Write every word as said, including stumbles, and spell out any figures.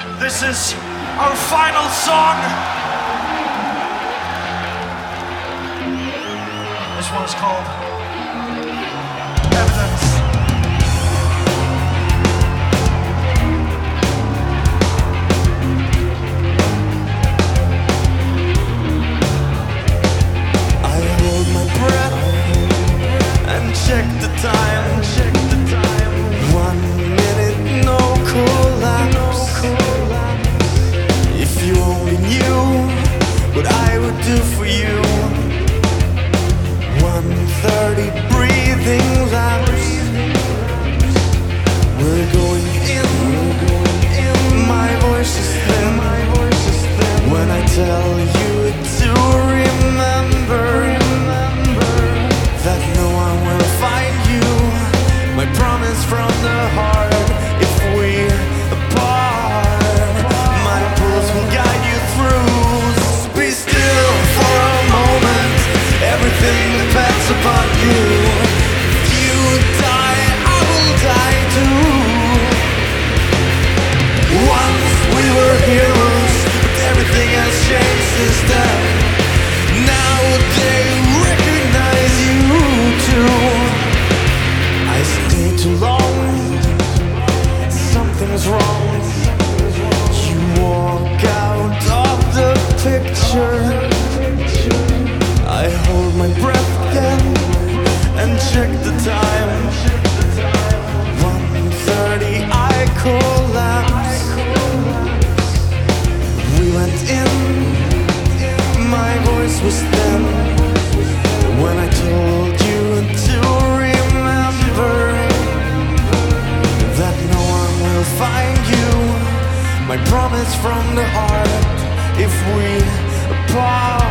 This is our final song. This one's called Evidence. I hold my breath and check the time, check the time. One minute, no collapse. If you only knew what I would do for you. one thirty breathing laps. We're going in, my voice is thin. When I tell you to remember that no one will find you. My promise from the heart, if we're apart, my pulse will guide you through. So be still for a moment, everything depends upon you. If you die, I will die too. Once we were heroes, but everything has changed since then. Now they recognize you too. I stayed too long, something's wrong. You walk out of the picture. I hold my breath again and check the time. one thirty, I collapse. We went in, my voice was thin. When I told you to remember that no one will find you. My promise from the heart, if we apart.